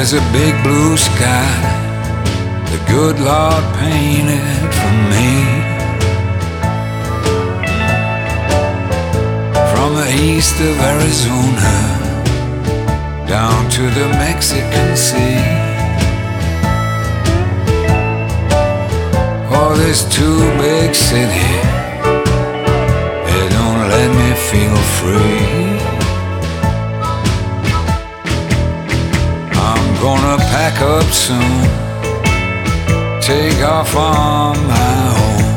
There's a big blue sky the good Lord painted for me. From the east of Arizona down to the Mexican Sea. Oh, this too big city, it don't let me feel free. I'm gonna pack up soon, take off on my own.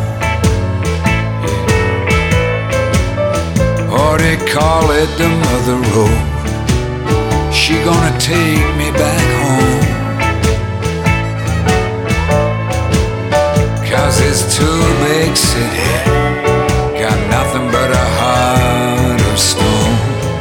Oh, they call it the Mother Road. She gonna take me back home. 'Cause it's too big city, got nothing but a heart of stone.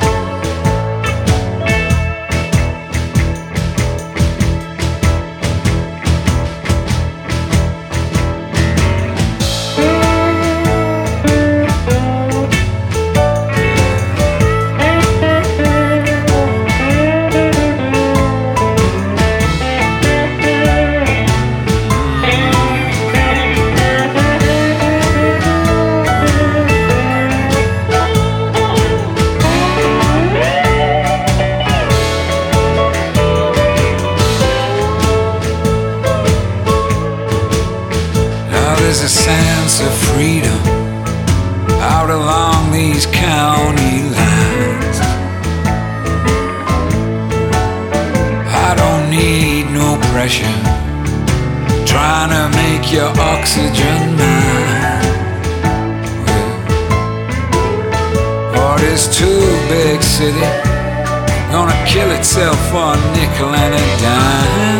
There's a sense of freedom out along these county lines. I don't need no pressure trying to make your oxygen mine. Oh, this too big city gonna kill itself for a nickel and a dime.